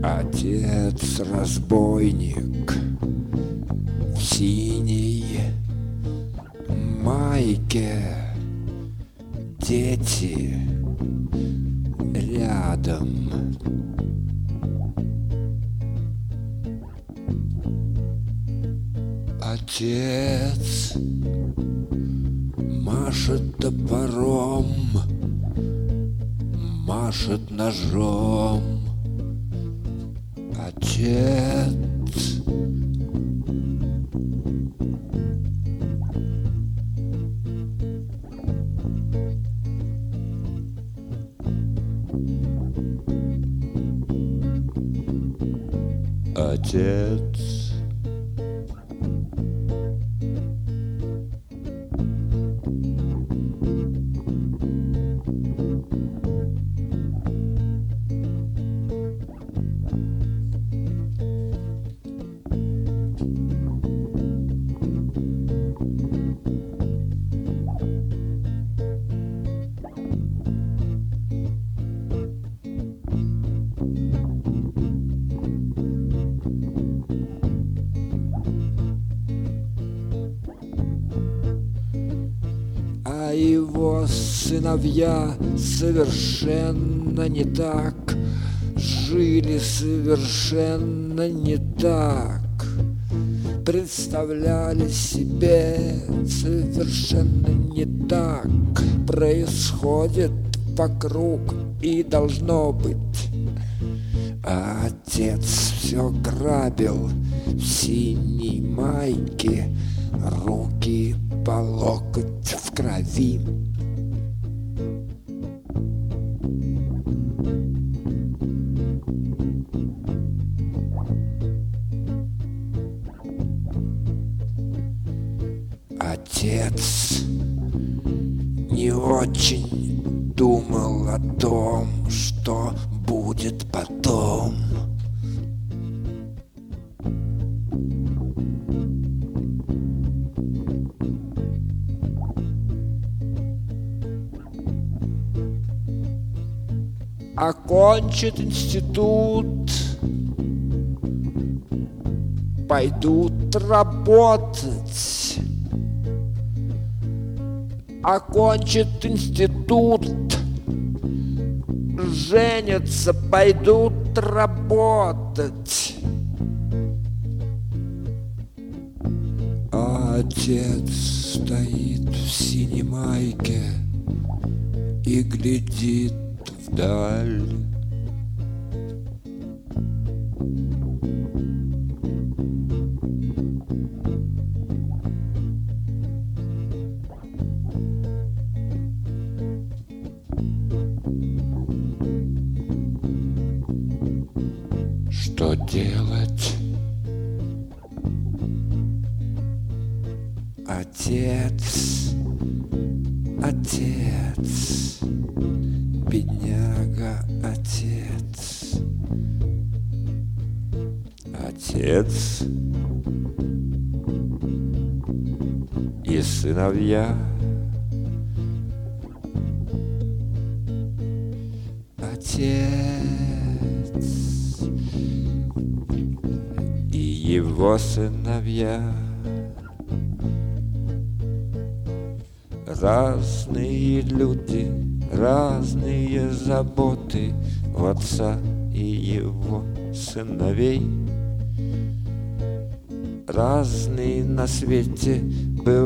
Отец-разбойник в синей майке, дети рядом. Отец машет топором, машет ножом. Отец Отец а его сыновья совершенно не так, жили совершенно не так, представляли себе совершенно не так. Происходит вокруг и должно быть. А отец все грабил в синей майке, руки по локоть в крови. Отец не очень думал о том, что будет потом. Окончит институт, пойдут работать. Окончит институт, женятся, пойдут работать. А отец стоит в синей майке и глядит вдаль. Что делать? Отец, отец, бедняга отец. Отец и сыновья. Отец и его сыновья. Разные люди, разные заботы у отца и его сыновей. Разные на свете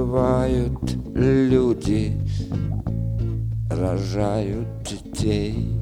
бывают люди, рожают детей.